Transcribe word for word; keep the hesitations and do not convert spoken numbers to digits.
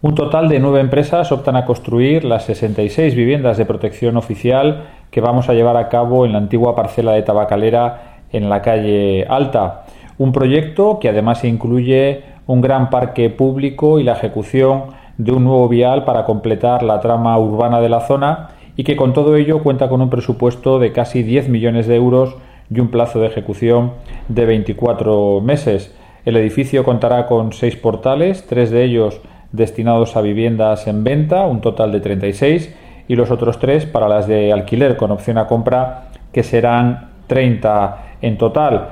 Un total de nueve empresas optan a construir las sesenta y seis viviendas de protección oficial que vamos a llevar a cabo en la antigua parcela de Tabacalera en la calle Alta. Un proyecto que además incluye un gran parque público y la ejecución de un nuevo vial para completar la trama urbana de la zona y que con todo ello cuenta con un presupuesto de casi diez millones de euros y un plazo de ejecución de veinticuatro meses. El edificio contará con seis portales, tres de ellos destinados a viviendas en venta, un total de treinta y seis, y los otros tres para las de alquiler con opción a compra, que serán treinta en total.